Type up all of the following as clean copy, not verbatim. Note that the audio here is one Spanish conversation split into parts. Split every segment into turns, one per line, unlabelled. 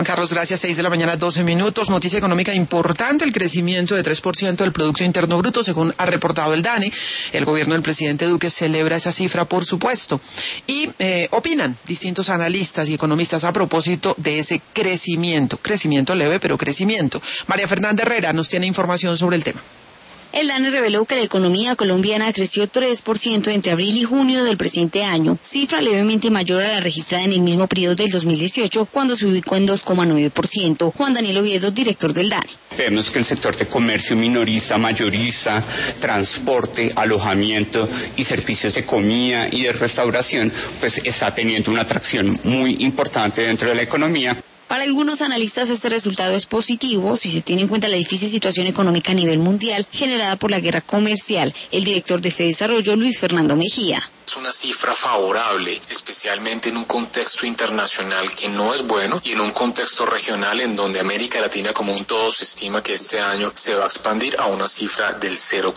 Carlos, gracias. 6 de la mañana, 12 minutos. Noticia económica importante, el crecimiento de 3% del Producto Interno Bruto, según ha reportado el DANE. El gobierno del presidente Duque celebra esa cifra, por supuesto. Y opinan distintos analistas y economistas a propósito de ese crecimiento. Crecimiento leve, pero crecimiento. María Fernanda Herrera nos tiene información sobre el tema.
El DANE reveló que la economía colombiana creció 3% entre abril y junio del presente año, cifra levemente mayor a la registrada en el mismo periodo del 2018, cuando se ubicó en 2,9%. Juan Daniel Oviedo, director del DANE.
Vemos que el sector de comercio minorista, mayorista, transporte, alojamiento y servicios de comida y de restauración, pues está teniendo una atracción muy importante dentro de la economía.
Para algunos analistas este resultado es positivo si se tiene en cuenta la difícil situación económica a nivel mundial generada por la guerra comercial. El director de FEDesarrollo, Luis Fernando Mejía.
Es una cifra favorable, especialmente en un contexto internacional que no es bueno y en un contexto regional en donde América Latina como un todo se estima que este año se va a expandir a una cifra del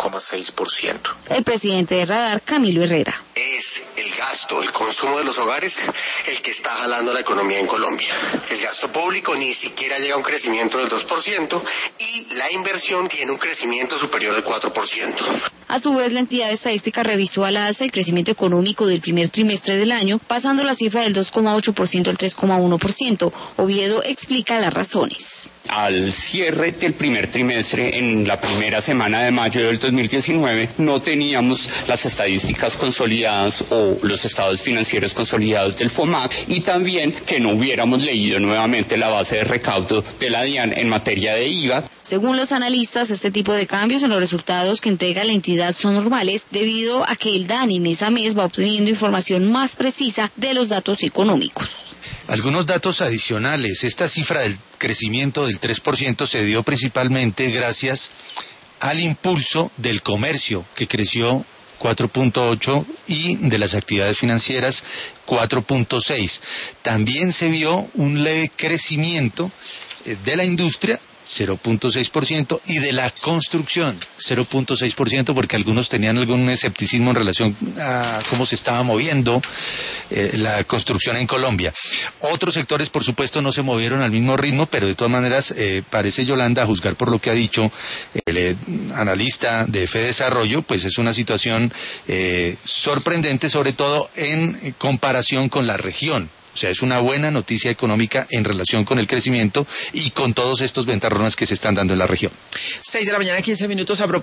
0,6%.
El presidente de Radar, Camilo Herrera.
Es el gasto, el consumo de los hogares el que está jalando la economía en Colombia. El gasto público ni siquiera llega a un crecimiento del 2% y la inversión tiene un crecimiento superior al 4%.
A su vez, la entidad estadística revisó a la alza el crecimiento económico del primer trimestre del año, pasando la cifra del 2,8% al 3,1%. Oviedo explica las razones.
Al cierre del primer trimestre, en la primera semana de mayo del 2019, no teníamos las estadísticas consolidadas o los estados financieros consolidados del FOMAC y también que no hubiéramos leído nuevamente la base de recaudo de la DIAN en materia de IVA.
Según los analistas, este tipo de cambios en los resultados que entrega la entidad son normales debido a que el DANE mes a mes va obteniendo información más precisa de los datos económicos.
Algunos datos adicionales. Esta cifra del crecimiento del 3% se dio principalmente gracias al impulso del comercio, que creció 4.8%, y de las actividades financieras 4.6%. También se vio un leve crecimiento de la industria, 0.6%, y de la construcción, 0.6%, porque algunos tenían algún escepticismo en relación a cómo se estaba moviendo la construcción en Colombia. Otros sectores, por supuesto, no se movieron al mismo ritmo, pero de todas maneras, parece, Yolanda, a juzgar por lo que ha dicho el analista de FEDesarrollo, pues es una situación sorprendente, sobre todo en comparación con la región. O sea, es una buena noticia económica en relación con el crecimiento y con todos estos ventarrones que se están dando en la región.
6 de la mañana, 15 minutos.